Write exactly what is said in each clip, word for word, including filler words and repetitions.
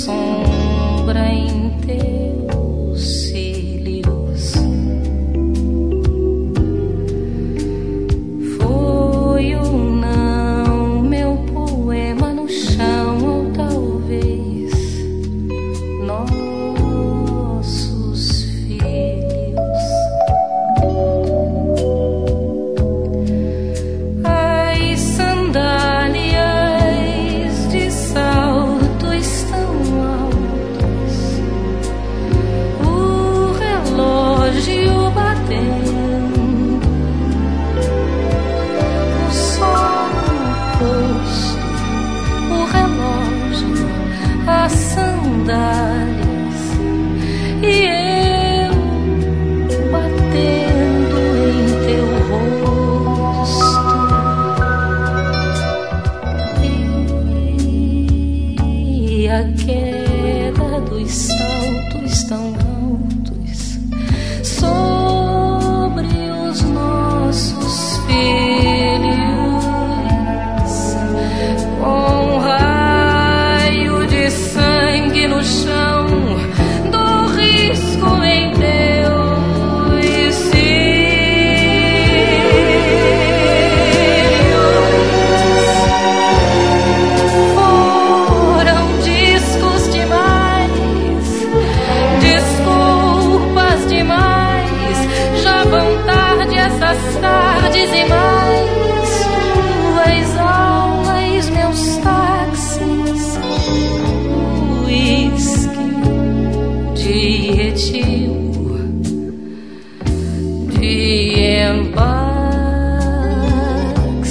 sombra em teus cílios. Foi ou não meu poema no chão, ou talvez nossos filhos. As sandálias de salto estão altos, o relógio batendo, o sol no rosto, o relógio, as sandálias e eu batendo em teu rosto. E a queda dos saltos tão altos sobre os nossos filhos, com um raio de sangue no chão, do risco em teus cílios. Foram discos demais, desculpas demais, já vão tarde essas tardes e mais. Tuas aulas, meus táxis, uísque de etil, de empax.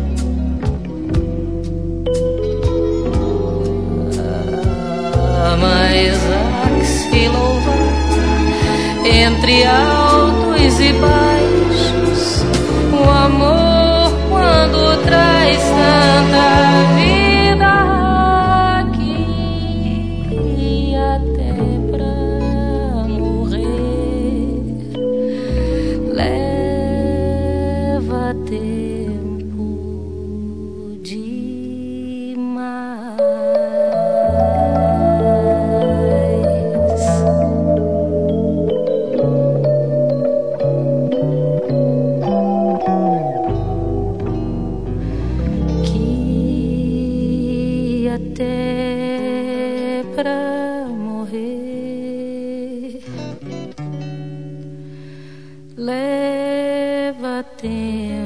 Ah, mas axilova entre altos e baixos, o amor quando traz tanta vida aqui, até pra morrer leva tempo demais. Que até pra morrer leva tempo